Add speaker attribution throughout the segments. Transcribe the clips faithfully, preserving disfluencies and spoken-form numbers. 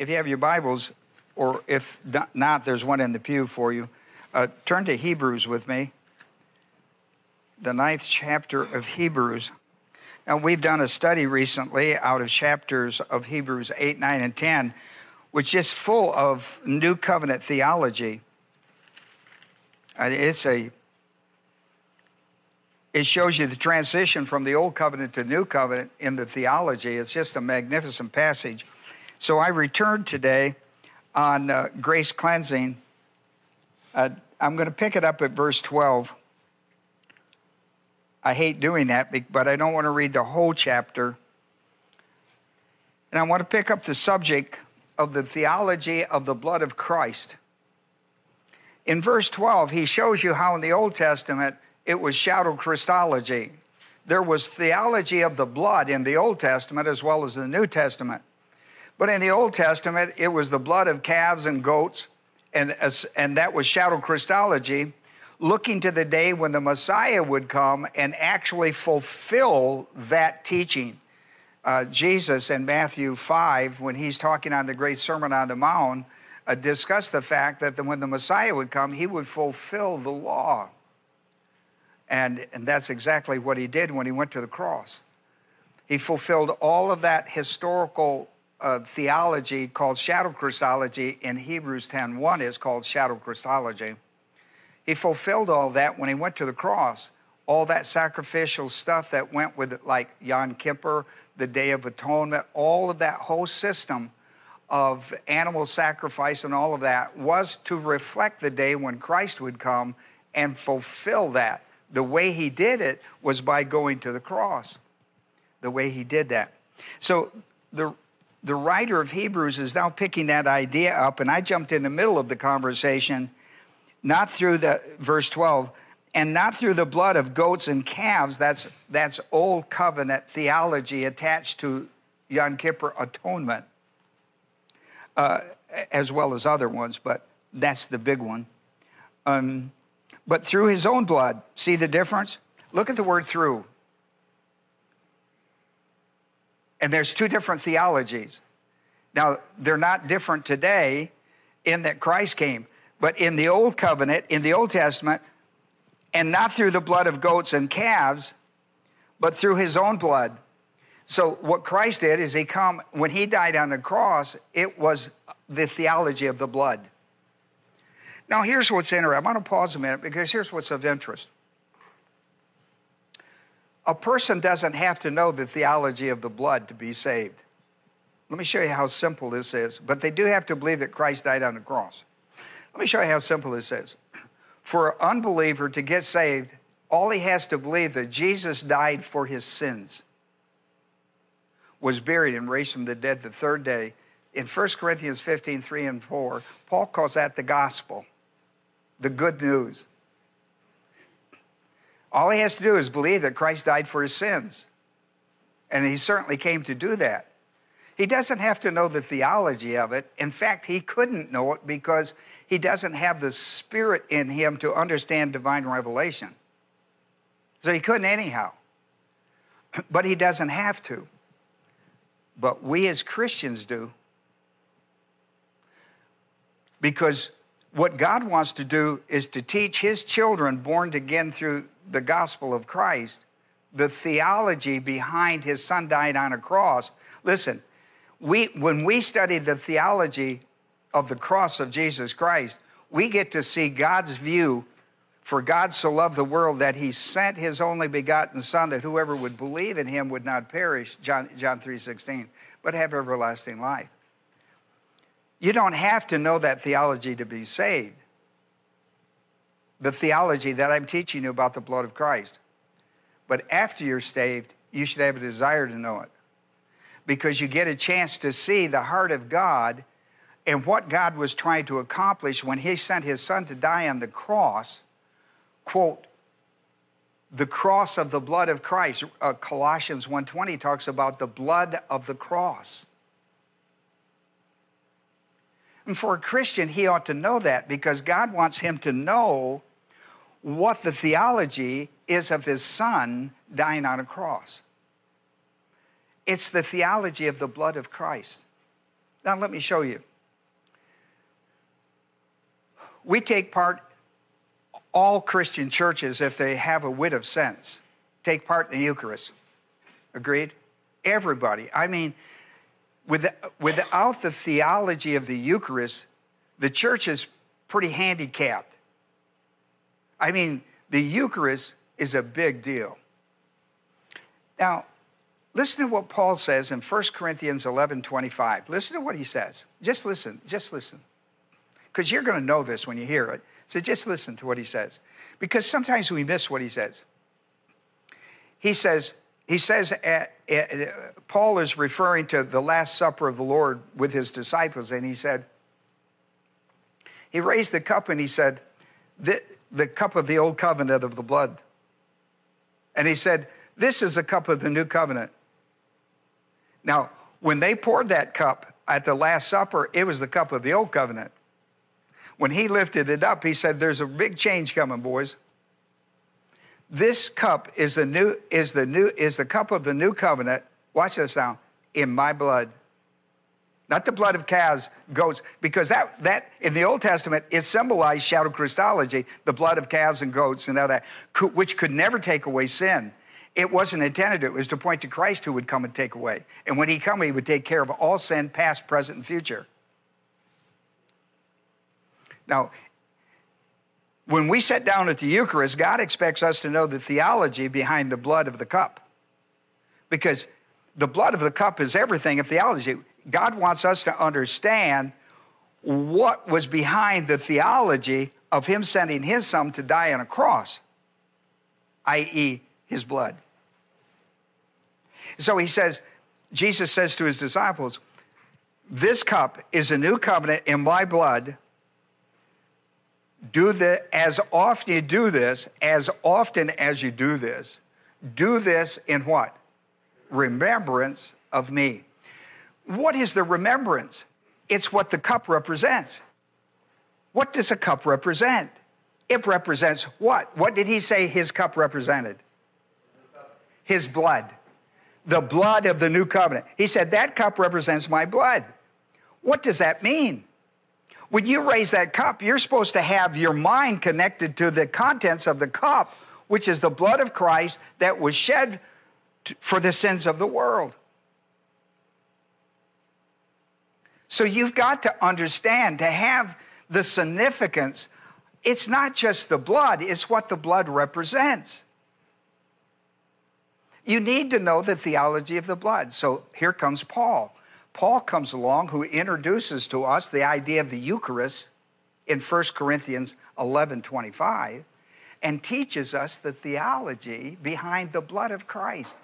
Speaker 1: if you have your Bibles, or if not, there's one in the pew for you. Uh, turn to Hebrews with me, the ninth chapter of Hebrews. Now, we've done a study recently out of chapters of Hebrews eight, nine, and ten, which is full of New Covenant theology. Uh, it's a, it shows you the transition from the Old Covenant to New Covenant in the theology. It's just a magnificent passage. So I returned today on uh, grace cleansing. Uh, I'm going to pick it up at verse twelve. I hate doing that, but I don't want to read the whole chapter. And I want to pick up the subject of the theology of the blood of Christ. In verse twelve, he shows you how in the Old Testament it was shadow Christology. There was theology of the blood in the Old Testament as well as the New Testament. But in the Old Testament, it was the blood of calves and goats, and, and that was shadow Christology, looking to the day when the Messiah would come and actually fulfill that teaching. Uh, Jesus in Matthew five, when he's talking on the Great Sermon on the Mount, uh, discussed the fact that the, when the Messiah would come, he would fulfill the law. And, and that's exactly what he did when he went to the cross. He fulfilled all of that historical uh, theology called shadow Christology. In Hebrews ten one is called shadow Christology. He fulfilled all that when he went to the cross. All that sacrificial stuff that went with it, like Yom Kippur, the Day of Atonement, all of that whole system of animal sacrifice and all of that was to reflect the day when Christ would come and fulfill that. The way he did it was by going to the cross. The way he did that. So the, the writer of Hebrews is now picking that idea up, and I jumped in the middle of the conversation, not through the verse twelve, and not through the blood of goats and calves. That's, that's old covenant theology attached to Yom Kippur atonement, uh, as well as other ones, but that's the big one. Um, but through his own blood. See the difference? Look at the word through. And there's two different theologies. Now, they're not different today in that Christ came. But in the Old Covenant, in the Old Testament, and not through the blood of goats and calves, but through his own blood. So what Christ did is he come, when he died on the cross, it was the theology of the blood. Now here's what's interesting. I'm going to pause a minute because here's what's of interest. A person doesn't have to know the theology of the blood to be saved. Let me show you how simple this is. But they do have to believe that Christ died on the cross. Let me show you how simple this is. For an unbeliever to get saved, all he has to believe that Jesus died for his sins, was buried and raised from the dead the third day. In First Corinthians fifteen, three and four, Paul calls that the gospel, the good news. All he has to do is believe that Christ died for his sins. And he certainly came to do that. He doesn't have to know the theology of it. In fact, he couldn't know it because he doesn't have the Spirit in him to understand divine revelation. So he couldn't anyhow. But he doesn't have to. But we as Christians do. Because what God wants to do is to teach his children born again through the gospel of Christ, the theology behind his son dying on a cross. Listen, we, when we study the theology of the cross of Jesus Christ, we get to see God's view. For God so loved the world that he sent his only begotten Son, that whoever would believe in him would not perish, John, John three sixteen, but have everlasting life. You don't have to know that theology to be saved. The theology that I'm teaching you about the blood of Christ. But after you're saved, you should have a desire to know it. Because you get a chance to see the heart of God and what God was trying to accomplish when he sent his son to die on the cross. Quote, the cross of the blood of Christ. Uh, Colossians one twenty talks about the blood of the cross. And for a Christian, he ought to know that because God wants him to know what the theology is of his son dying on a cross. It's the theology of the blood of Christ. Now let me show you. We take part, all Christian churches, if they have a whit of sense, take part in the Eucharist. Agreed? Everybody. I mean, with, without the theology of the Eucharist, the church is pretty handicapped. I mean, the Eucharist is a big deal. Now, listen to what Paul says in First Corinthians eleven twenty-five. Listen to what he says. Just listen, just listen. Because you're going to know this when you hear it. So just listen to what he says. Because sometimes we miss what he says. He says, he says, uh, uh, Paul is referring to the Last Supper of the Lord with his disciples, and he said, he raised the cup and he said, the, the cup of the old covenant of the blood. And he said, this is the cup of the new covenant. Now, when they poured that cup at the Last Supper, it was the cup of the old covenant. When he lifted it up, he said, there's a big change coming, boys. This cup is the new, is the new, is the cup of the new covenant. Watch this now. In my blood. Not the blood of calves, goats, because that, that in the Old Testament, it symbolized shadow Christology, the blood of calves and goats and all that, which could never take away sin. It wasn't intended. It was to point to Christ who would come and take away. And when he come, he would take care of all sin, past, present, and future. Now, when we sit down at the Eucharist, God expects us to know the theology behind the blood of the cup. Because the blood of the cup is everything of theology. God wants us to understand what was behind the theology of him sending his son to die on a cross, that is his blood. So he says, Jesus says to his disciples, this cup is a new covenant in my blood. Do the, as often you do this, as often as you do this, do this in what? Remembrance of me. What is the remembrance? It's what the cup represents. What does a cup represent? It represents what? What did he say his cup represented? His blood. The blood of the new covenant. He said, that cup represents my blood. What does that mean? When you raise that cup, you're supposed to have your mind connected to the contents of the cup, which is the blood of Christ that was shed for the sins of the world. So you've got to understand, to have the significance, it's not just the blood, it's what the blood represents. You need to know the theology of the blood. So here comes Paul. Paul comes along who introduces to us the idea of the Eucharist in First Corinthians eleven twenty-five and teaches us the theology behind the blood of Christ.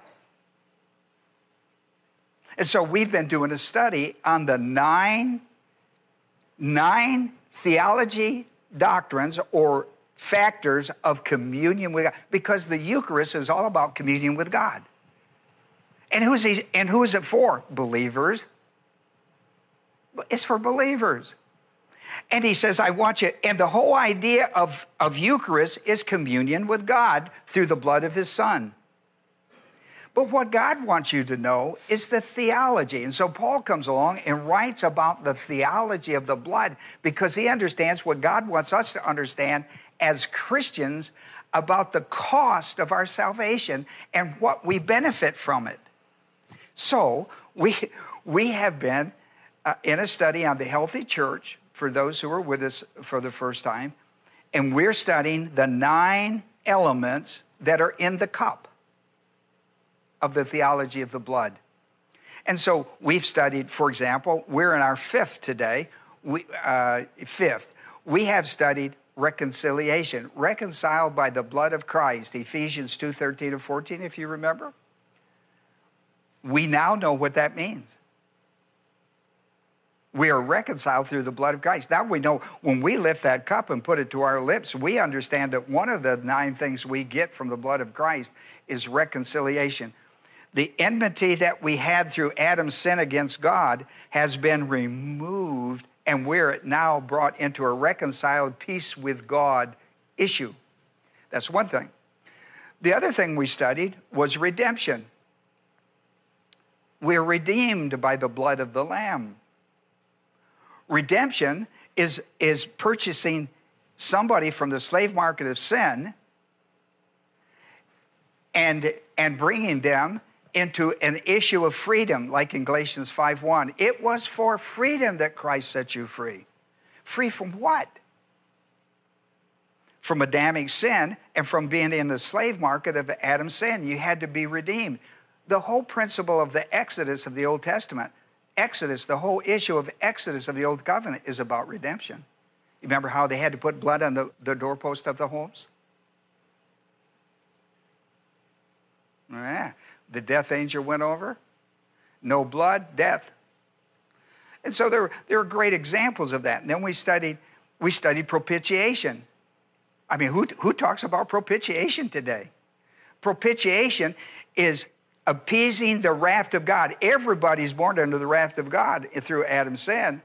Speaker 1: And so we've been doing a study on the nine, nine theology doctrines or factors of communion with God, because the Eucharist is all about communion with God. And who is he, and who is it for? Believers. It's for believers. And he says, I want you, and the whole idea of, of Eucharist is communion with God through the blood of his Son. But what God wants you to know is the theology. And so Paul comes along and writes about the theology of the blood because he understands what God wants us to understand as Christians about the cost of our salvation and what we benefit from it. So we, we have been uh, in a study on the healthy church for those who are with us for the first time, and we're studying the nine elements that are in the cup of the theology of the blood. And so we've studied, for example, we're in our fifth today, we, uh, fifth. We have studied reconciliation, reconciled by the blood of Christ, Ephesians two, thirteen and fourteen, if you remember. We now know what that means. We are reconciled through the blood of Christ. Now we know when we lift that cup and put it to our lips, we understand that one of the nine things we get from the blood of Christ is reconciliation. The enmity that we had through Adam's sin against God has been removed, and we're now brought into a reconciled peace with God issue. That's one thing. The other thing we studied was redemption. We're redeemed by the blood of the Lamb. Redemption is, is purchasing somebody from the slave market of sin and, and bringing them into an issue of freedom, like in Galatians five one. It was for freedom that Christ set you free. Free from what? From Adamic sin and from being in the slave market of Adam's sin. You had to be redeemed. The whole principle of the Exodus of the Old Testament, Exodus, the whole issue of Exodus of the Old Covenant is about redemption. You remember how they had to put blood on the, the doorpost of the homes? Yeah. The death angel went over. No blood, death. And so there, there are great examples of that. And then we studied, we studied propitiation. I mean, who, who talks about propitiation today? Propitiation is appeasing the wrath of God. Everybody's born under the wrath of God through Adam's sin.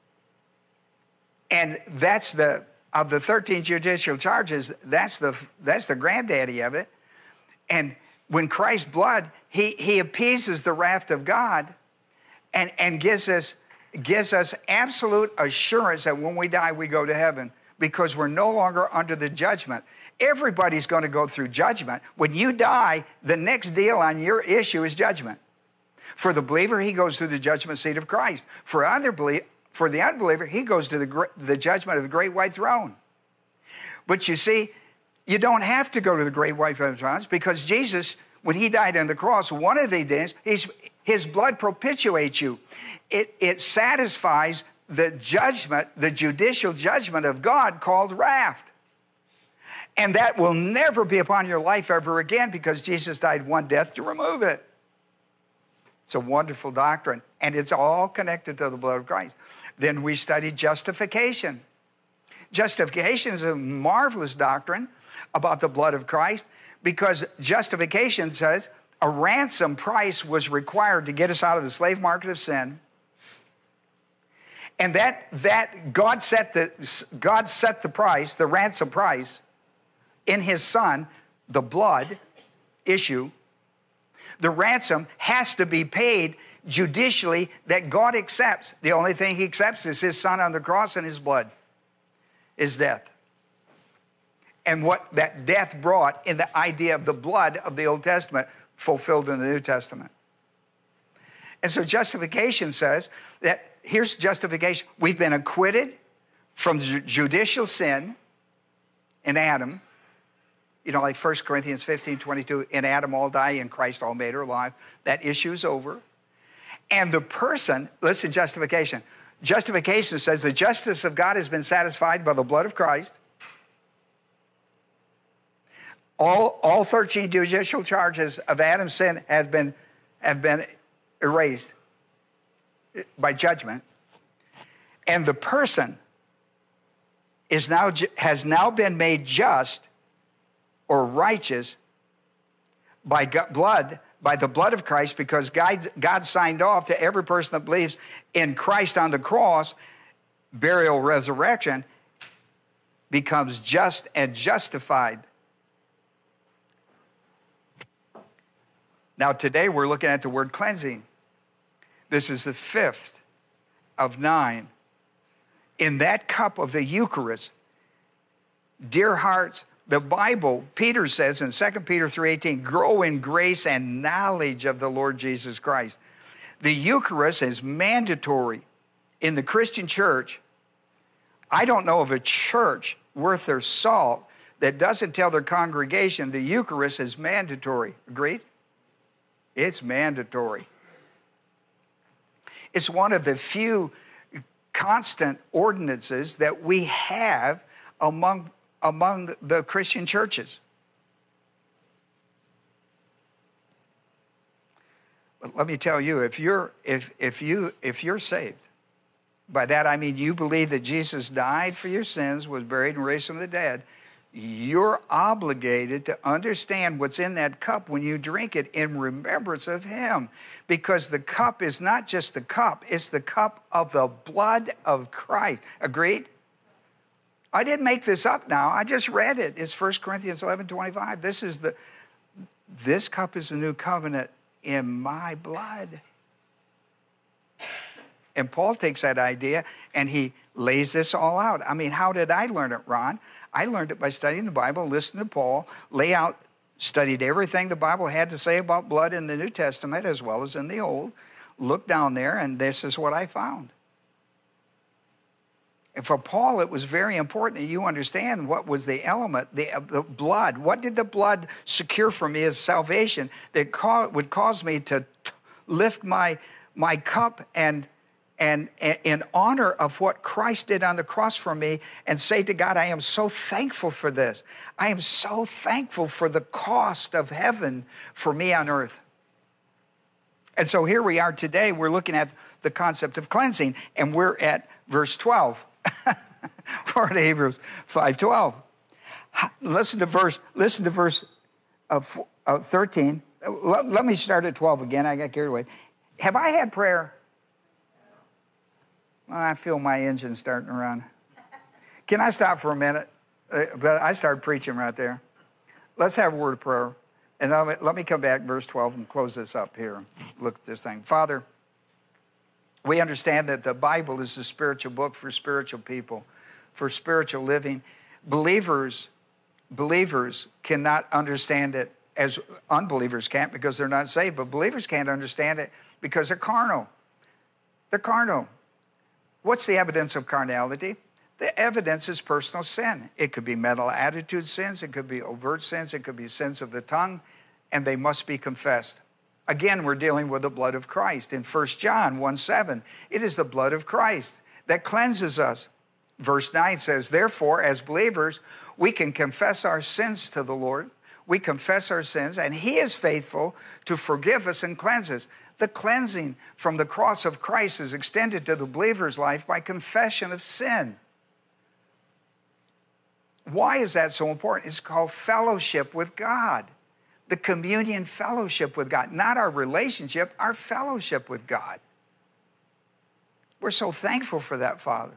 Speaker 1: And that's the, of the thirteen judicial charges, that's the, that's the granddaddy of it. And when Christ's blood, he, he appeases the wrath of God and, and gives us, gives us absolute assurance that when we die, we go to heaven because we're no longer under the judgment. Everybody's going to go through judgment. When you die, the next deal on your issue is judgment. For the believer, he goes through the judgment seat of Christ. For, other belie- for the unbeliever, he goes to the, the judgment of the great white throne. But you see, you don't have to go to the great white throne because Jesus, when he died on the cross, one of the days, he's, his blood propitiates you. It, it satisfies the judgment, the judicial judgment of God called wrath. And that will never be upon your life ever again because Jesus died one death to remove it. It's a wonderful doctrine, and it's all connected to the blood of Christ. Then we studied justification. Justification is a marvelous doctrine about the blood of Christ because justification says a ransom price was required to get us out of the slave market of sin. And that, that God set the, God set the price, the ransom price, in his son, the blood issue. The ransom has to be paid judicially that God accepts. The only thing he accepts is his son on the cross and his blood, his death. And what that death brought in the idea of the blood of the Old Testament fulfilled in the New Testament. And so justification says that here's justification. We've been acquitted from judicial sin in Adam. You know, like First Corinthians fifteen twenty-two, in Adam all die, in Christ all made are alive. That issue's over. And the person, listen, justification. Justification says the justice of God has been satisfied by the blood of Christ. All, all thirteen judicial charges of Adam's sin have been, have been erased by judgment. And the person is now, has now been made just or righteous by blood, by the blood of Christ, because God, God signed off to every person that believes in Christ on the cross, burial, resurrection, becomes just and justified. Now today we're looking at the word cleansing. This is the fifth of nine. In that cup of the Eucharist, dear hearts, the Bible, Peter says in Second Peter three eighteen, grow in grace and knowledge of the Lord Jesus Christ. The Eucharist is mandatory in the Christian church. I don't know of a church worth their salt that doesn't tell their congregation the Eucharist is mandatory. Agreed? It's mandatory. It's one of the few constant ordinances that we have among among the Christian churches. But let me tell you, if you're if if you if you're saved, by that I mean you believe that Jesus died for your sins, was buried and raised from the dead, you're obligated to understand what's in that cup when you drink it in remembrance of him. Because the cup is not just the cup, it's the cup of the blood of Christ. Agreed? I didn't make this up now. I just read it. It's First Corinthians eleven twenty-five. This is the, this cup is the new covenant in my blood. And Paul takes that idea and he lays this all out. I mean, how did I learn it, Ron? I learned it by studying the Bible, listening to Paul, lay out, studied everything the Bible had to say about blood in the New Testament as well as in the Old. Looked down there, and this is what I found. And for Paul, it was very important that you understand what was the element, the, the blood. What did the blood secure for me as salvation that ca- would cause me to t- lift my, my cup and, and, and in honor of what Christ did on the cross for me and say to God, I am so thankful for this. I am so thankful for the cost of heaven for me on earth. And so here we are today. We're looking at the concept of cleansing, and we're at verse twelve. We're at Hebrews five twelve. Listen to verse. Listen to verse of uh, thirteen. Let, let me start at twelve again. I got carried away. Have I had prayer? Well, I feel my engine starting to run. Can I stop for a minute? Uh, but I started preaching right there. Let's have a word of prayer. And let me, let me come back, verse twelve, and close this up here. Look at this thing. Father, we understand that the Bible is a spiritual book for spiritual people, for spiritual living. Believers, believers cannot understand it as unbelievers can't because they're not saved, but believers can't understand it because they're carnal. They're carnal. What's the evidence of carnality? The evidence is personal sin. It could be mental attitude sins. It could be overt sins. It could be sins of the tongue, and they must be confessed. Again, we're dealing with the blood of Christ. In First John one seven, it is the blood of Christ that cleanses us. Verse nine says, therefore, as believers, we can confess our sins to the Lord. We confess our sins, and he is faithful to forgive us and cleanse us. The cleansing from the cross of Christ is extended to the believer's life by confession of sin. Why is that so important? It's called fellowship with God. The communion fellowship with God. Not our relationship, our fellowship with God. We're so thankful for that, Father.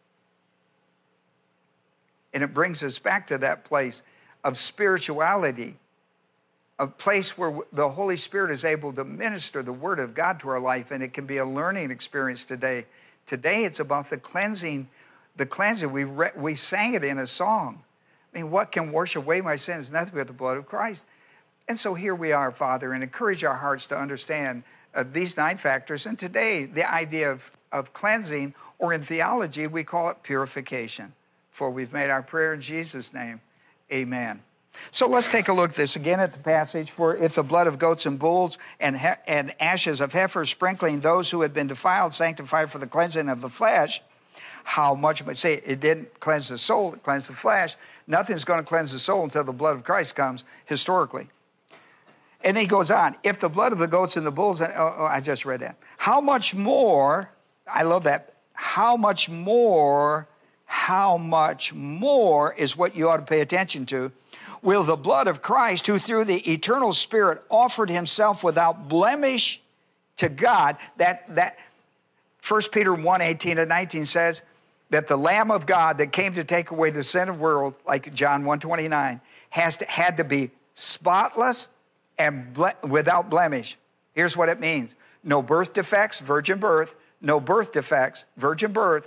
Speaker 1: And it brings us back to that place of spirituality, a place where the Holy Spirit is able to minister the Word of God to our life, and it can be a learning experience today. Today it's about the cleansing The cleansing, we, re- we sang it in a song. I mean, what can wash away my sins? Nothing but the blood of Christ. And so here we are, Father, and encourage our hearts to understand uh, these nine factors. And today, the idea of, of cleansing, or in theology, we call it purification. For we've made our prayer in Jesus' name. Amen. So let's take a look at this again at the passage. For if the blood of goats and bulls and, he- and ashes of heifers sprinkling those who had been defiled sanctified for the cleansing of the flesh, how much, but say it didn't cleanse the soul, it cleansed the flesh. Nothing's going to cleanse the soul until the blood of Christ comes historically. And he goes on, if the blood of the goats and the bulls, oh, oh, I just read that. How much more, I love that, how much more, how much more is what you ought to pay attention to, will the blood of Christ, who through the eternal Spirit offered himself without blemish to God, that, that First Peter one eighteen and nineteen says, that the Lamb of God that came to take away the sin of the world, like John one twenty-nine, has to, had to be spotless and ble- without blemish. Here's what it means. No birth defects, virgin birth, no birth defects, virgin birth,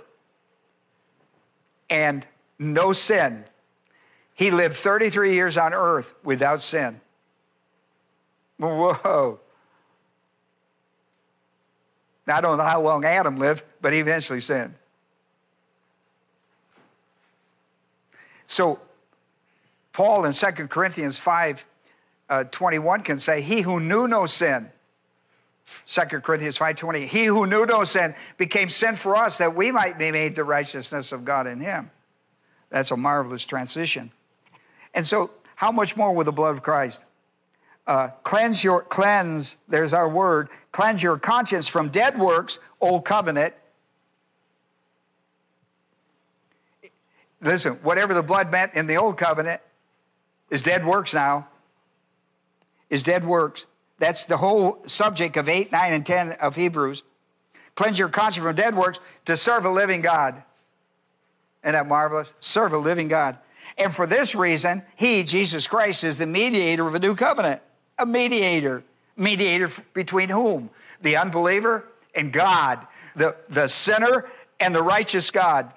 Speaker 1: and no sin. He lived thirty-three years on earth without sin. Whoa. Now, I don't know how long Adam lived, but he eventually sinned. So Paul in Second Corinthians five twenty-one can say, he who knew no sin, Second Corinthians five twenty, he who knew no sin became sin for us that we might be made the righteousness of God in him. That's a marvelous transition. And so how much more with the blood of Christ? Uh, cleanse your, cleanse, there's our word, cleanse your conscience from dead works, old covenant. Listen, whatever the blood meant in the old covenant is dead works now. Is dead works. That's the whole subject of eight, nine, and ten of Hebrews. Cleanse your conscience from dead works to serve a living God. Isn't that marvelous? Serve a living God. And for this reason, he, Jesus Christ, is the mediator of a new covenant. A mediator. Mediator between whom? The unbeliever and God. the, the sinner and the righteous God.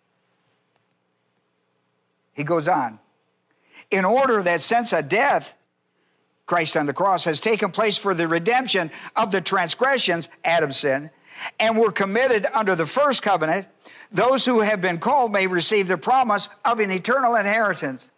Speaker 1: He goes on. In order that since a death, Christ on the cross, has taken place for the redemption of the transgressions, Adam's sin, and were committed under the first covenant, those who have been called may receive the promise of an eternal inheritance.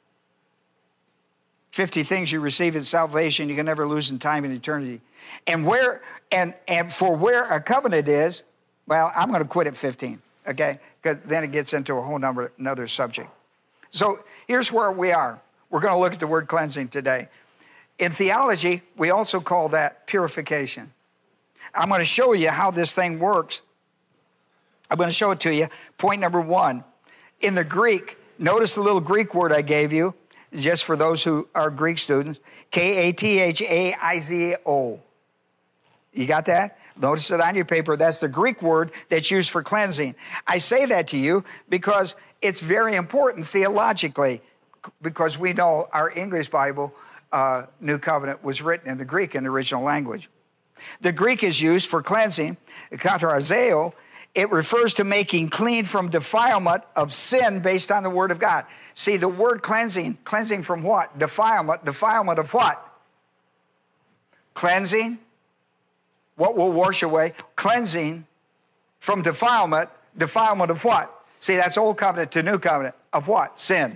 Speaker 1: fifty things you receive in salvation you can never lose in time and eternity. And where and and for where a covenant is, well, I'm going to quit at fifteen, okay? Because then it gets into a whole number another subject. So here's where we are. We're going to look at the word cleansing today. In theology, we also call that purification. I'm going to show you how this thing works. I'm going to show it to you. Point number one. In the Greek, notice the little Greek word I gave you, just for those who are Greek students, K A T H A I Z O. You got that? Notice it on your paper. That's the Greek word that's used for cleansing. I say that to you because it's very important theologically, because we know our English Bible, uh, New Covenant, was written in the Greek in the original language. The Greek is used for cleansing, katarazeo. It refers to making clean from defilement of sin based on the Word of God. See, the word cleansing, cleansing from what? Defilement. Defilement of what? Cleansing. What will wash away? Cleansing from defilement. Defilement of what? See, that's Old Covenant to New Covenant. Of what? Sin.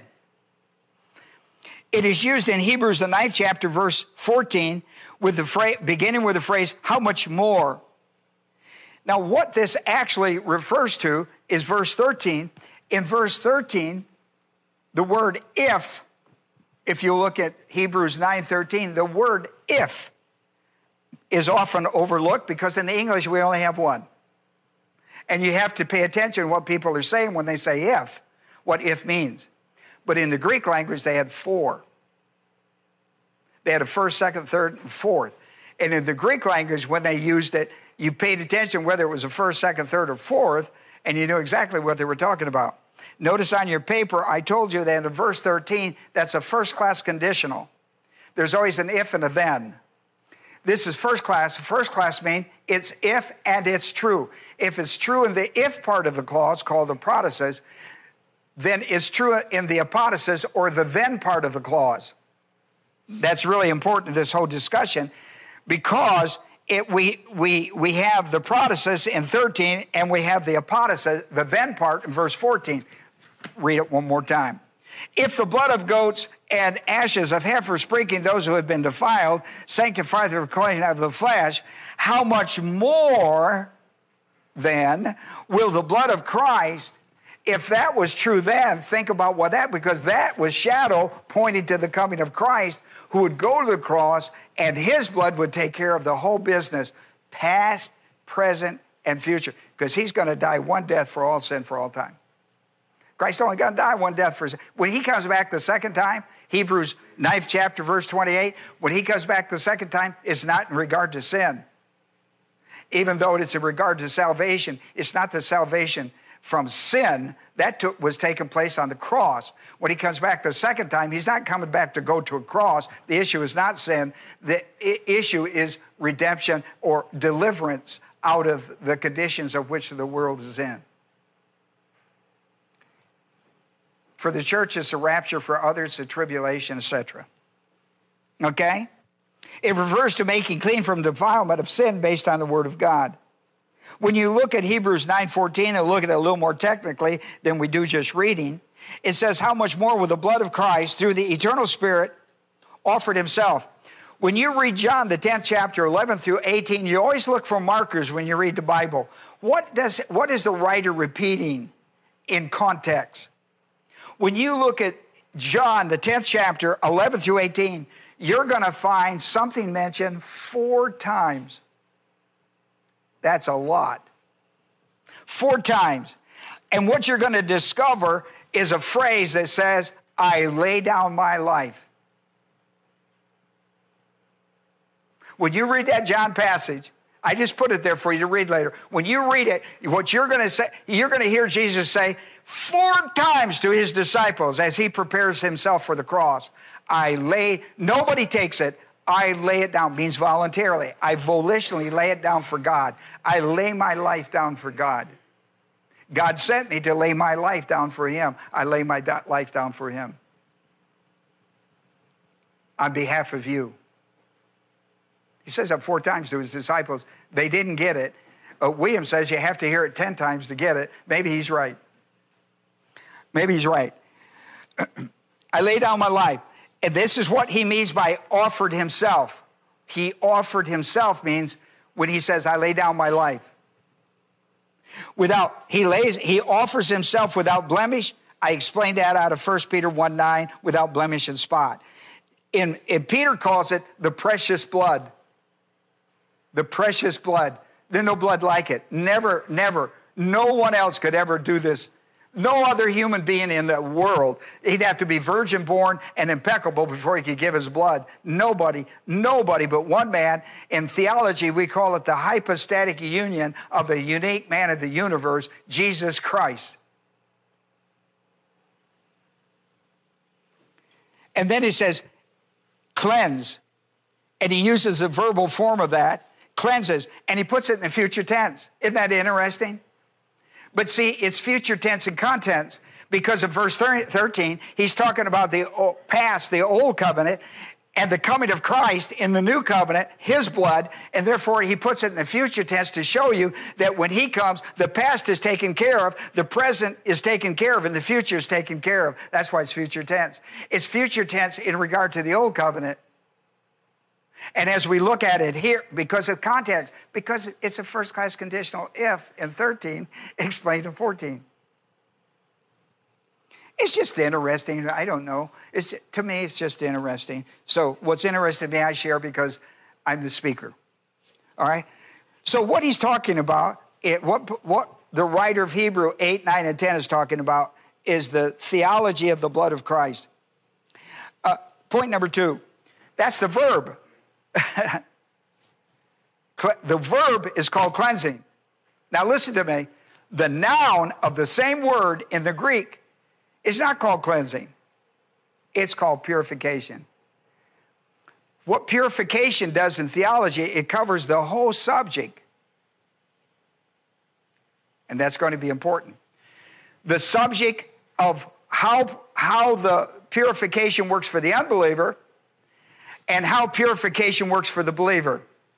Speaker 1: It is used in Hebrews, the ninth chapter, verse fourteen, with the phrase, beginning with the phrase, how much more? Now, what this actually refers to is verse thirteen. In verse thirteen, the word if, if you look at Hebrews nine thirteen, the word if is often overlooked because in English we only have one. And you have to pay attention to what people are saying when they say if, what if means. But in the Greek language, they had four. They had a first, second, third, and fourth. And in the Greek language, when they used it, you paid attention whether it was a first, second, third, or fourth, and you knew exactly what they were talking about. Notice on your paper, I told you that in verse thirteen, that's a first-class conditional. There's always an if and a then. This is first class. First class means it's if and it's true. If it's true in the if part of the clause, called the protasis, then it's true in the apodosis, or the then part of the clause. That's really important in this whole discussion, because it, we, we, we have the protasis in thirteen, and we have the apodosis, the then part, in verse fourteen. Read it one more time. If the blood of goats and ashes of heifer sprinkling those who have been defiled sanctify the cleansing of the flesh, how much more then will the blood of Christ, if that was true then, think about what that, because that was shadow pointing to the coming of Christ, who would go to the cross, and his blood would take care of the whole business, past, present, and future, because he's going to die one death for all sin for all time. Christ only going to die one death for sin. When he comes back the second time, Hebrews ninth chapter, verse twenty-eight, when he comes back the second time, it's not in regard to sin. Even though it's in regard to salvation, it's not the salvation from sin. That took, was taking place on the cross. When he comes back the second time, he's not coming back to go to a cross. The issue is not sin. The issue is redemption or deliverance out of the conditions of which the world is in. For the church, it's a rapture. For others, a tribulation, et cetera. Okay? It refers to making clean from defilement of sin based on the Word of God. When you look at Hebrews nine fourteen and look at it a little more technically than we do just reading, it says, how much more will the blood of Christ through the eternal Spirit offered himself? When you read John, the tenth chapter, eleven through eighteen, you always look for markers when you read the Bible. What does, what is the writer repeating in context? When you look at John, the tenth chapter, eleven through eighteen, you're going to find something mentioned four times. That's a lot. Four times. And what you're going to discover is a phrase that says, I lay down my life. When you read that John passage, I just put it there for you to read later. When you read it, what you're going to say, you're going to hear Jesus say four times to his disciples as he prepares himself for the cross, I lay, nobody takes it, I lay it down, means voluntarily. I volitionally lay it down for God. I lay my life down for God. God sent me to lay my life down for him. I lay my do- life down for him. On behalf of you. He says that four times to his disciples. They didn't get it. Uh, William says you have to hear it ten times to get it. Maybe he's right. Maybe he's right. I lay down my life. And this is what he means by offered himself. He offered himself means when he says, I lay down my life. Without, he lays, he offers himself without blemish. I explained that out of First Peter one nine, without blemish and spot. In, in Peter calls it the precious blood. The precious blood. There's no blood like it. Never, never. No one else could ever do this. No other human being in the world. He'd have to be virgin born and impeccable before he could give his blood. Nobody, nobody but one man. In theology, we call it the hypostatic union of the unique man of the universe, Jesus Christ. And then he says, cleanse. And he uses the verbal form of that, cleanses, and he puts it in the future tense. Isn't that interesting? But see, it's future tense and contents because of verse thirteen, he's talking about the past, the old covenant, and the coming of Christ in the new covenant, his blood, and therefore he puts it in the future tense to show you that when he comes, the past is taken care of, the present is taken care of, and the future is taken care of. That's why it's future tense. It's future tense in regard to the old covenant. And as we look at it here, because of context, because it's a first-class conditional if in thirteen, explained in fourteen. It's just interesting. I don't know. It's, to me, it's just interesting. So what's interesting to me, I share because I'm the speaker. All right? So what he's talking about, it, what, what the writer of Hebrew eight, nine, and ten is talking about is the theology of the blood of Christ. Uh, point number two, that's the verb. The verb is called cleansing. Now listen to me. The noun of the same word in the Greek is not called cleansing. It's called purification. What purification does in theology, it covers the whole subject. And that's going to be important. The subject of how, how the purification works for the unbeliever and how purification works for the believer.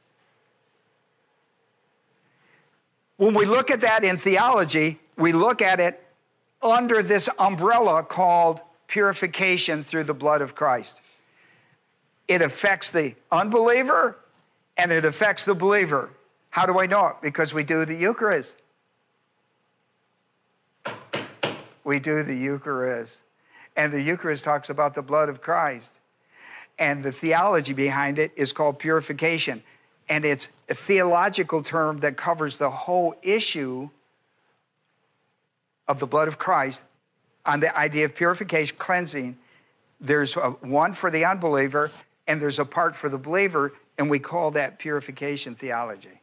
Speaker 1: When we look at that in theology, we look at it under this umbrella called purification through the blood of Christ. It affects the unbeliever and it affects the believer. How do I know it? Because we do the Eucharist. We do the Eucharist. And the Eucharist talks about the blood of Christ. And the theology behind it is called purification. And it's a theological term that covers the whole issue of the blood of Christ on the idea of purification, cleansing. There's a, one for the unbeliever, and there's a part for the believer, and we call that purification theology.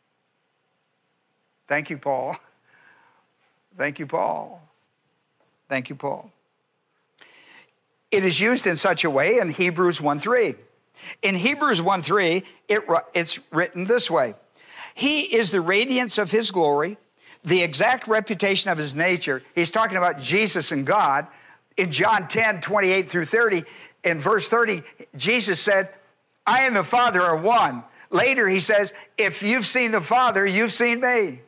Speaker 1: Thank you, Paul. Thank you, Paul. Thank you, Paul. It is used in such a way in Hebrews one three. In Hebrews one three, it, it's written this way. He is the radiance of his glory, the exact reputation of his nature. He's talking about Jesus and God. In John ten, twenty-eight through thirty, in verse thirty, Jesus said, I and the Father are one. Later he says, if you've seen the Father, you've seen me.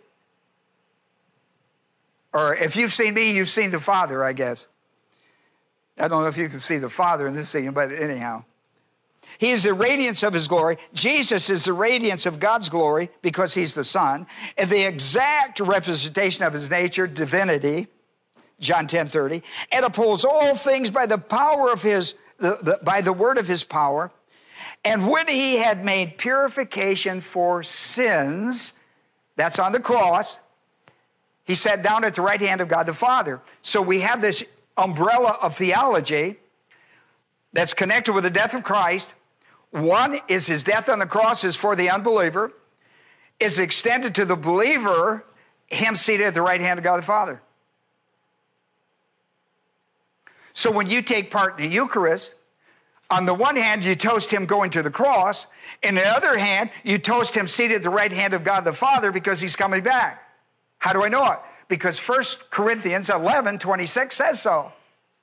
Speaker 1: Or if you've seen me, you've seen the Father, I guess. I don't know if you can see the Father in this scene, but anyhow. He is the radiance of his glory. Jesus is the radiance of God's glory because he's the Son. And the exact representation of his nature, divinity, John ten thirty, and upholds all things by the power of his, the, the, by the word of his power. And when he had made purification for sins, that's on the cross, he sat down at the right hand of God the Father. So we have this umbrella of theology that's connected with the death of Christ. One is his death on the cross is for the unbeliever, is extended to the believer, him seated at the right hand of God the Father. So when you take part in the Eucharist, On the one hand, you toast him going to the cross. In the other hand, you toast him seated at the right hand of God the Father because he's coming back. How do I know it? Because First Corinthians eleven twenty-six says so.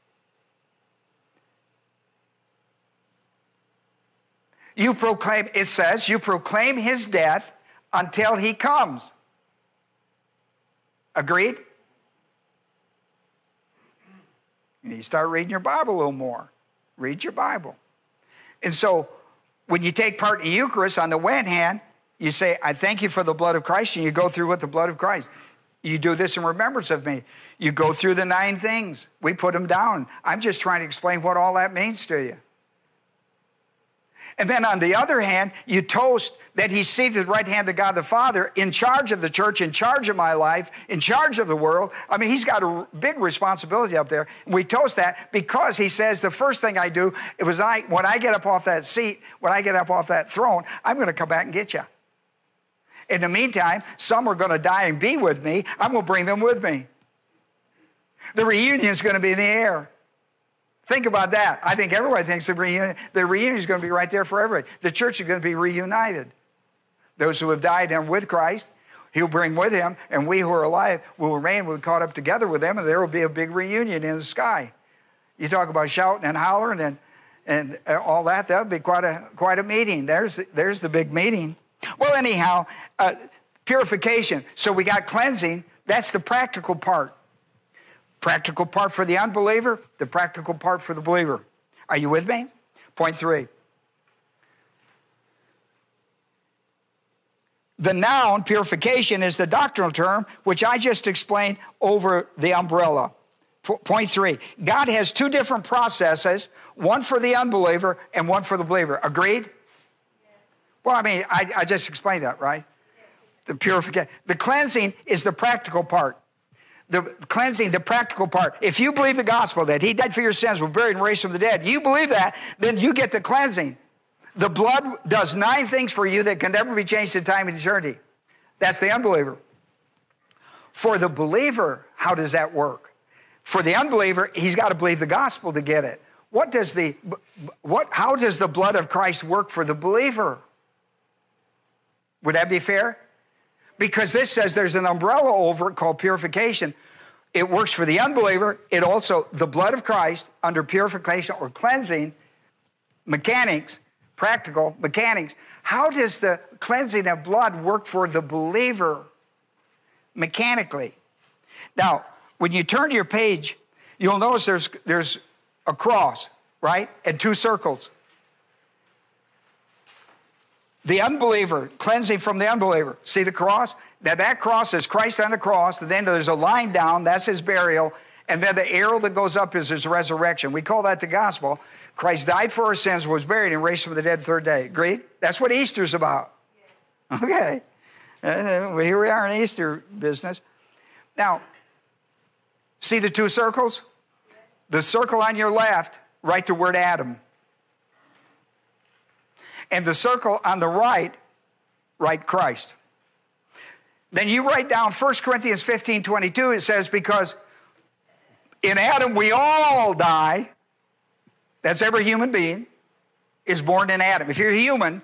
Speaker 1: You proclaim, it says, you proclaim his death until he comes. Agreed? You need to start reading your Bible a little more. Read your Bible. And so when you take part in the Eucharist, on the one hand, you say, I thank you for the blood of Christ, and you go through with the blood of Christ. You do this in remembrance of me. You go through the nine things. We put them down. I'm just trying to explain what all that means to you. And then on the other hand, you toast that he's seated at the right hand of God the Father, in charge of the church, in charge of my life, in charge of the world. I mean, he's got a big responsibility up there. We toast that because he says the first thing I do, it was I, when I get up off that seat, when I get up off that throne, I'm going to come back and get you. In the meantime, some are going to die and be with me. I'm going to bring them with me. The reunion is going to be in the air. Think about that. I think everybody thinks the reunion, the reunion is going to be right there for everybody. The church is going to be reunited. Those who have died and with Christ, he'll bring with him, and we who are alive will remain. We'll be caught up together with them, and there will be a big reunion in the sky. You talk about shouting and hollering and, and all that. That would be quite a, quite a meeting. There's, there's the big meeting. Well, anyhow, uh, purification. So we got cleansing. That's the practical part. Practical part for the unbeliever, the practical part for the believer. Are you with me? Point three. The noun, purification, is the doctrinal term, which I just explained over the umbrella. P- point three. God has two different processes, one for the unbeliever and one for the believer. Agreed? Yes. Well, I mean, I, I just explained that, right? Yes. The purification. The cleansing is the practical part. The cleansing, the practical part. If you believe the gospel, that he died for your sins, was buried and raised from the dead, you believe that, then you get the cleansing. The blood does nine things for you that can never be changed in time and eternity. That's the unbeliever. For the believer, how does that work? For the unbeliever, he's got to believe the gospel to get it. What does the, what, how does the blood of Christ work for the believer? Would that be fair? Because this says there's an umbrella over it called purification. It works for the unbeliever. It also, the blood of Christ under purification or cleansing, mechanics, practical mechanics. How does the cleansing of blood work for the believer mechanically? Now, when you turn to your page, you'll notice there's, there's a cross, right? And two circles. The unbeliever, cleansing from the unbeliever. See the cross? Now that cross is Christ on the cross. Then there's a line down, that's his burial. And then the arrow that goes up is his resurrection. We call that the gospel. Christ died for our sins, was buried, and raised from the dead the third day. Agreed? That's what Easter's about. Yes. Okay. Uh, well, here we are in Easter business. Now, see the two circles? Yes. The circle on your left, write the word Adam. And the circle on the right, write Christ. Then you write down First Corinthians fifteen twenty-two. It says, because in Adam we all die. That's every human being is born in Adam. If you're human,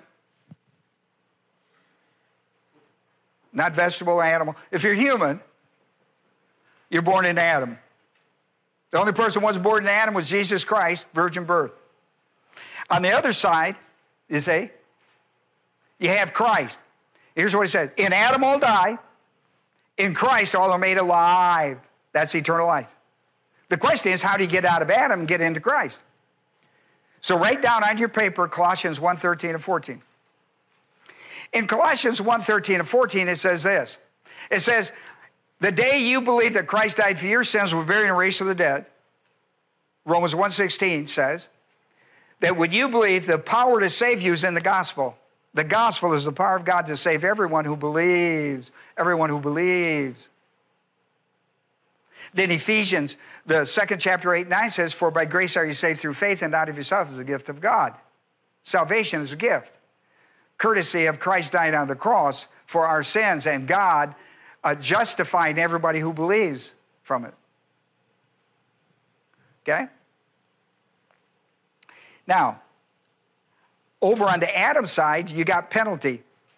Speaker 1: not vegetable or animal, if you're human, you're born in Adam. The only person who wasn't born in Adam was Jesus Christ, virgin birth. On the other side, you see, you have Christ. Here's what he said. In Adam all die. In Christ all are made alive. That's eternal life. The question is, how do you get out of Adam and get into Christ? So write down on your paper Colossians one thirteen and fourteen. In Colossians one thirteen and fourteen, it says this. It says, the day you believe that Christ died for your sins, was buried and raised from the dead, Romans one sixteen says, that when you believe, the power to save you is in the gospel. The gospel is the power of God to save everyone who believes. Everyone who believes. Then Ephesians, the second chapter, eight, nine says, for by grace are you saved through faith, and not of yourself, is a gift of God. Salvation is a gift. Courtesy of Christ dying on the cross for our sins, and God uh, justifying everybody who believes from it. Okay? Now, Over on the Adam side, you got penalty.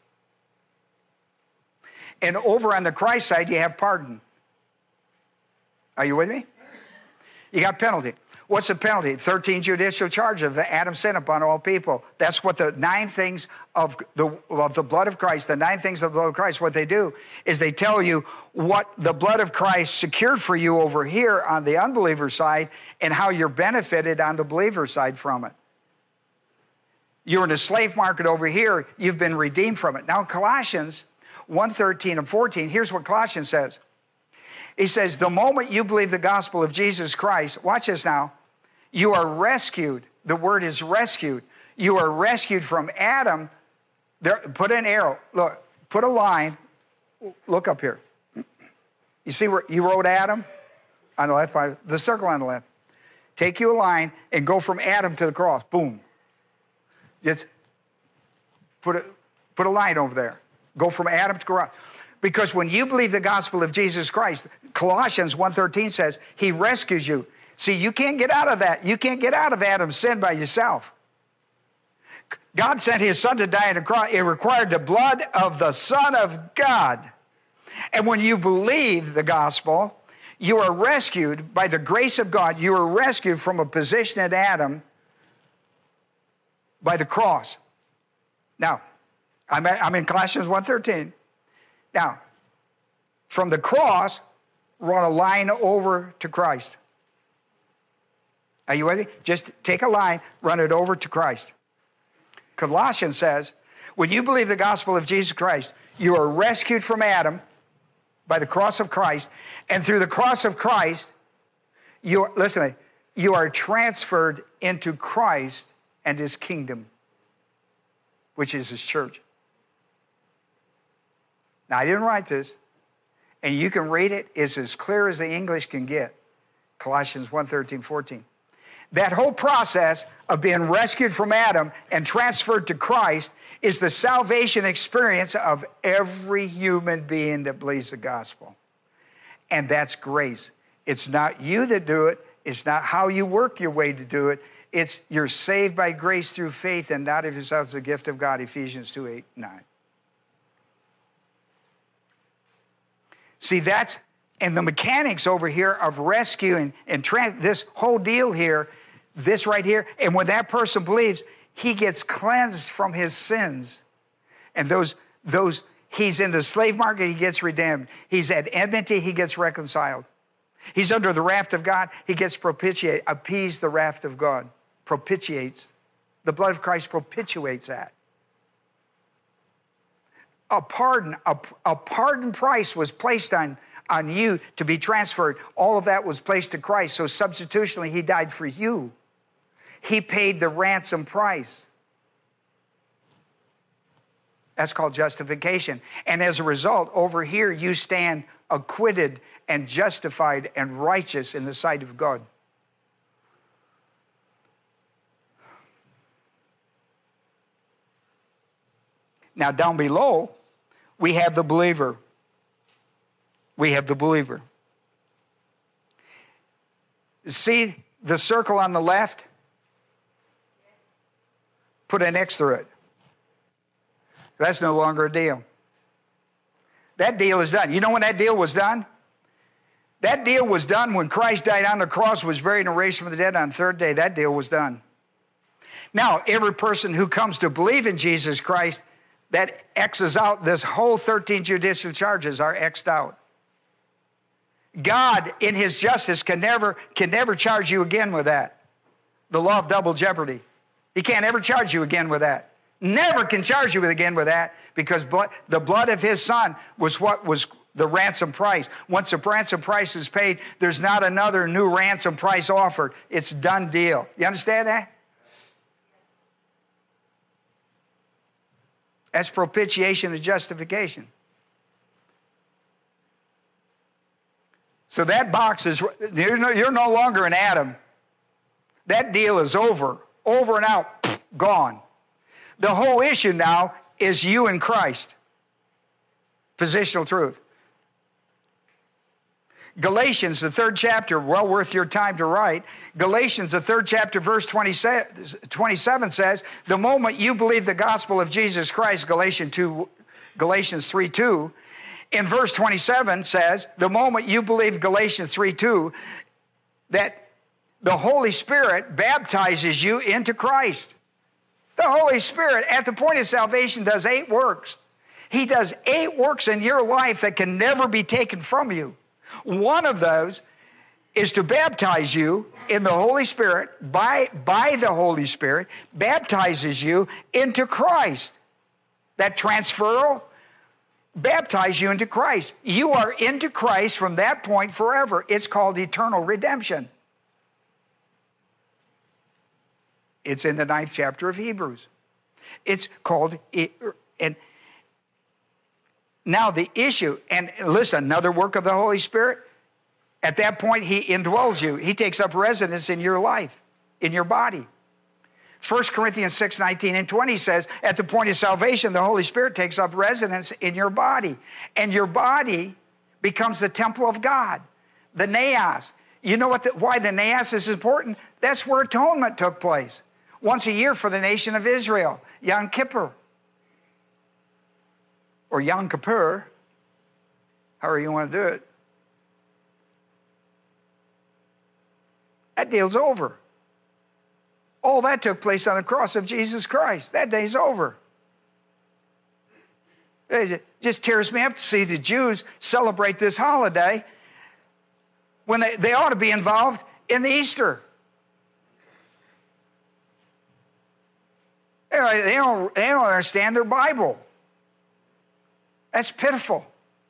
Speaker 1: And over on the Christ side, you have pardon. Are you with me? You got penalty. What's the penalty? thirteen judicial charges of Adam sin upon all people. That's what the nine things of the, of the blood of Christ, the nine things of the blood of Christ, what they do is they tell you what the blood of Christ secured for you over here on the unbeliever side and how you're benefited on the believer side from it. You're in a slave market over here. You've been redeemed from it. Now, Colossians one thirteen and fourteen, here's what Colossians says. He says, the moment you believe the gospel of Jesus Christ, watch this now, you are rescued. The word is rescued. You are rescued from Adam. There, put an arrow. Look, put a line. Look up here. You see where you wrote Adam? On the left side, the circle on the left. Take you a line and go from Adam to the cross. Boom. Just put a, put a line over there. Go from Adam to cross. Because when you believe the gospel of Jesus Christ, Colossians one thirteen says, he rescues you. See, you can't get out of that. You can't get out of Adam's sin by yourself. God sent his son to die on the cross. It required the blood of the Son of God. And when you believe the gospel, you are rescued by the grace of God. You are rescued from a position at Adam by the cross. Now, I'm, at, I'm in Colossians one thirteen. Now, from the cross, run a line over to Christ. Are you with me? Just take a line, run it over to Christ. Colossians says, when you believe the gospel of Jesus Christ, you are rescued from Adam by the cross of Christ, and through the cross of Christ, you are, listen to me, you are transferred into Christ and his kingdom, which is his church. Now, I didn't write this, and you can read it. It's as clear as the English can get. Colossians one thirteen, fourteen. That whole process of being rescued from Adam and transferred to Christ is the salvation experience of every human being that believes the gospel. And that's grace. It's not you that do it. It's not how you work your way to do it. It's you're saved by grace through faith and not of yourselves, the gift of God, Ephesians two, eight, nine. See, that's, and the mechanics over here of rescuing and trans, this whole deal here, this right here, and when that person believes, he gets cleansed from his sins. And those, those, he's in the slave market, he gets redeemed. He's at enmity, he gets reconciled. He's under the wrath of God, he gets propitiate, appeased the wrath of God, propitiates. The blood of Christ propitiates that. A pardon, a, a pardon price was placed on, on you to be transferred. All of that was placed to Christ. So substitutionally, he died for you. He paid the ransom price. That's called justification. And as a result, over here, you stand acquitted and justified and righteous in the sight of God. Now, down below, we have the believer. We have the believer. See the circle on the left? Put an X through it. That's no longer a deal. That deal is done. You know when that deal was done? That deal was done when Christ died on the cross, was buried, and raised from the dead on the third day. That deal was done. Now, every person who comes to believe in Jesus Christ, that X's out. This whole thirteen judicial charges are X'd out. God, in his justice, can never, can never charge you again with that. The law of double jeopardy. He can't ever charge you again with that. Never can charge you again with that, because blood, the blood of his son was what was the ransom price. Once the ransom price is paid, there's not another new ransom price offered. It's done deal. You understand that? That's propitiation and justification. So that box is, you're no, you're no longer an Adam. That deal is over. Over and out, pff, gone. The whole issue now is you in Christ. Positional truth. Galatians, the third chapter, well worth your time to write. Galatians, the third chapter, verse twenty-seven says, the moment you believe the gospel of Jesus Christ, Galatians two, Galatians three two, in verse twenty-seven says, the moment you believe Galatians three two, that the Holy Spirit baptizes you into Christ. The Holy Spirit, at the point of salvation, does eight works. He does eight works in your life that can never be taken from you. One of those is to baptize you in the Holy Spirit, by, by the Holy Spirit, baptizes you into Christ. That transferal baptize you into Christ. You are into Christ from that point forever. It's called eternal redemption. It's in the ninth chapter of Hebrews. It's called, and now the issue, and listen, another work of the Holy Spirit, at that point he indwells you. He takes up residence in your life, in your body. First Corinthians six, nineteen and twenty says, at the point of salvation, the Holy Spirit takes up residence in your body. And your body becomes the temple of God, the naos. You know what? The, why the naos is important? That's where atonement took place. Once a year for the nation of Israel, Yom Kippur. Or Yom Kippur, however you want to do it. That deal's over. All that took place on the cross of Jesus Christ. That day's over. It just tears me up to see the Jews celebrate this holiday when they, they ought to be involved in the Easter. They don't, they don't understand their Bible. That's pitiful.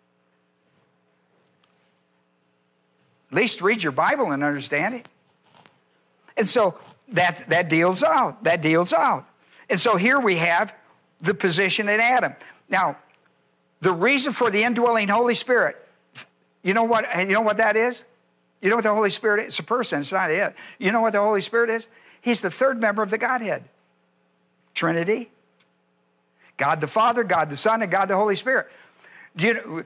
Speaker 1: At least read your Bible and understand it. And so that, that deals out. That deals out. And so here we have the position in Adam. Now, the reason for the indwelling Holy Spirit, you know what, you know what that is? You know what the Holy Spirit is? It's a person, it's not it. You know what the Holy Spirit is? He's the third member of the Godhead. Trinity. God the Father, God the Son, and God the Holy Spirit. Do you know,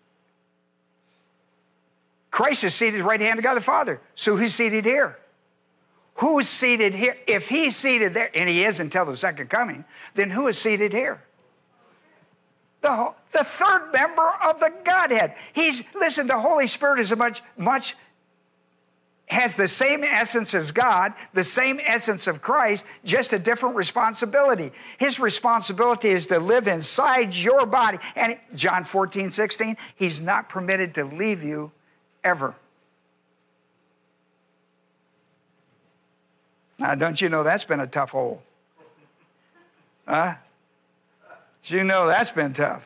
Speaker 1: Christ is seated right hand of God the Father. So who's seated here? Who's seated here? If he's seated there, and he is until the second coming, then who is seated here? The, the third member of the Godhead. He's, listen, the Holy Spirit is a much, much, has the same essence as God, the same essence of Christ, just a different responsibility. His responsibility is to live inside your body. And John fourteen, sixteen, he's not permitted to leave you ever. Now, don't you know that's been a tough hole? Huh? You know that's been tough.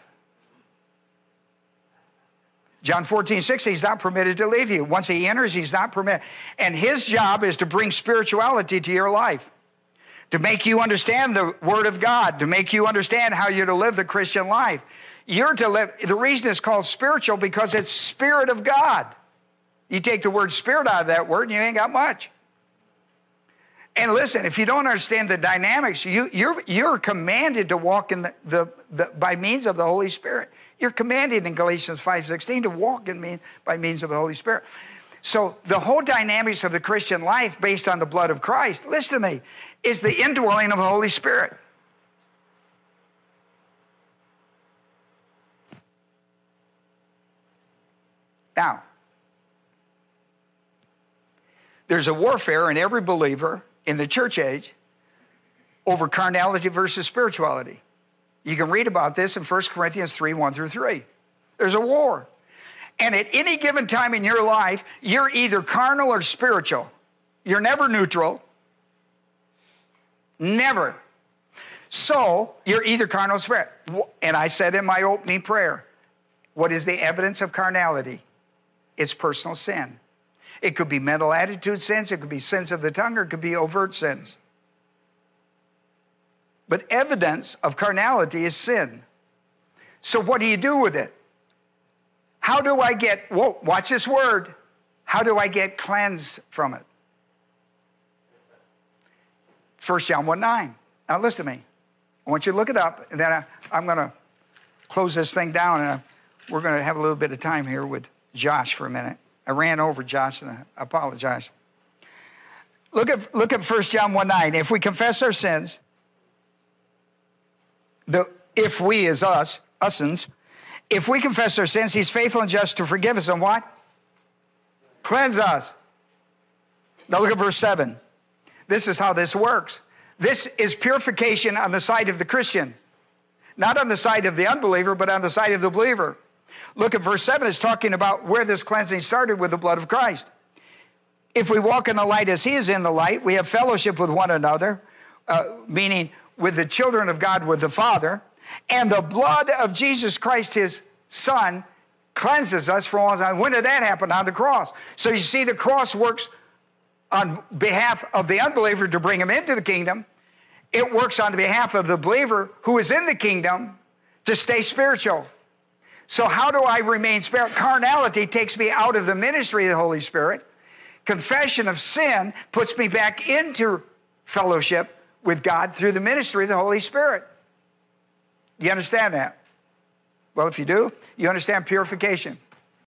Speaker 1: John fourteen, six, he's not permitted to leave you. Once he enters, he's not permitted. And his job is to bring spirituality to your life, to make you understand the Word of God, to make you understand how you're to live the Christian life. You're to live, the reason it's called spiritual, because it's Spirit of God. You take the word spirit out of that word, and you ain't got much. And listen, if you don't understand the dynamics, you, you're, you're commanded to walk in the, the, the, by means of the Holy Spirit. You're commanded in Galatians five sixteen to walk in mean, by means of the Holy Spirit. So the whole dynamics of the Christian life based on the blood of Christ, listen to me, is the indwelling of the Holy Spirit. Now, there's a warfare in every believer in the church age over carnality versus spirituality. You can read about this in First Corinthians three, one through three. There's a war. And at any given time in your life, you're either carnal or spiritual. You're never neutral. Never. So, you're either carnal or spirit. And I said in my opening prayer, what is the evidence of carnality? It's personal sin. It could be mental attitude sins, it could be sins of the tongue, or it could be overt sins. But evidence of carnality is sin. So what do you do with it? How do I get, whoa, watch this word. How do I get cleansed from it? First John one nine. Now listen to me. I want you to look it up, and then I, I'm going to close this thing down, and I, we're going to have a little bit of time here with Josh for a minute. I ran over Josh, and I apologize. Look at, look at First John one nine. If we confess our sins, the if we is us, usins, if we confess our sins, he's faithful and just to forgive us and what? Cleanse us. Now look at verse seven. This is how this works. This is purification on the side of the Christian. Not on the side of the unbeliever, but on the side of the believer. Look at verse seven. It's talking about where this cleansing started with the blood of Christ. If we walk in the light as he is in the light, we have fellowship with one another, uh, meaning with the children of God, with the Father. And the blood of Jesus Christ, his Son, cleanses us from all sin. When did that happen? On the cross. So you see, the cross works on behalf of the unbeliever to bring him into the kingdom. It works on behalf of the believer who is in the kingdom to stay spiritual. So how do I remain spiritual? Carnality takes me out of the ministry of the Holy Spirit. Confession of sin puts me back into fellowship with God through the ministry of the Holy Spirit. Do you understand that? Well, if you do, you understand purification.